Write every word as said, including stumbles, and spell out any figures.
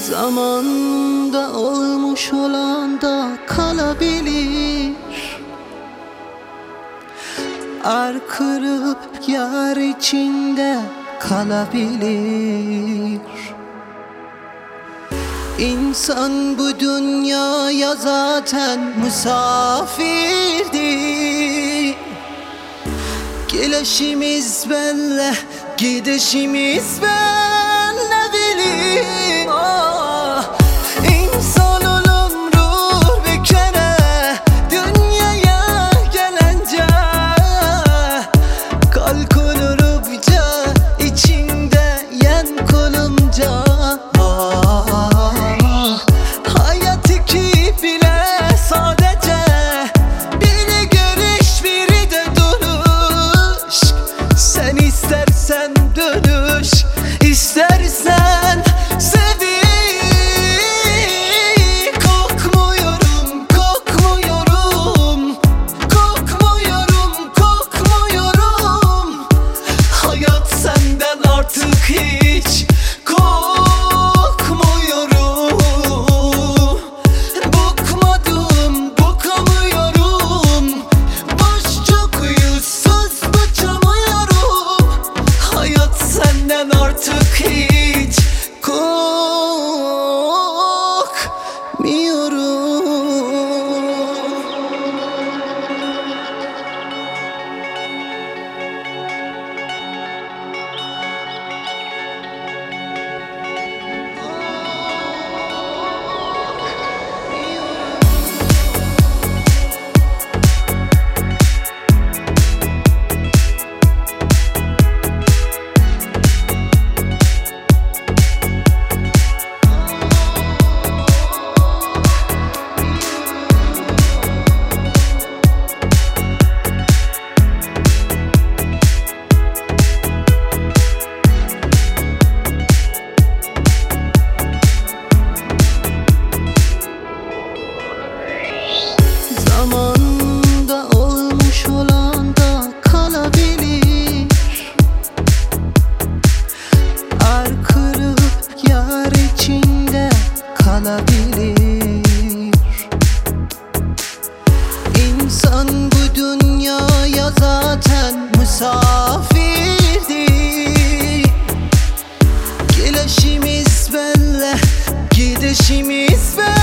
Zamanda olmuş olan da kalabilir. Er kırıp yar içinde kalabilir. İnsan bu dünyaya zaten misafirdi. Gelişimiz belli, gidişimiz belli bileyim. Ah, insan ömrü bir kere dünyaya gelince kalkınırıpça içinde yen kolunca. Ah, hayat iki bile sadece biri görüş biri de duruş. Sen istersen dönüş, istersen seveyim. Kokmuyorum, kokmuyorum, kokmuyorum, kokmuyorum. Hayat senden artık hiç kokmuyorum. Bıkmadım, bıkamıyorum. Boş çok yüzsüz bıçamıyorum. Hayat senden artık hiç korkmuyorum. Zamanda olmuş olan da kalabilir. Er kırıp yar içinde kalabilir. İnsan bu dünyaya zaten misafirdi. Gelişimiz belli, gidişimiz belli.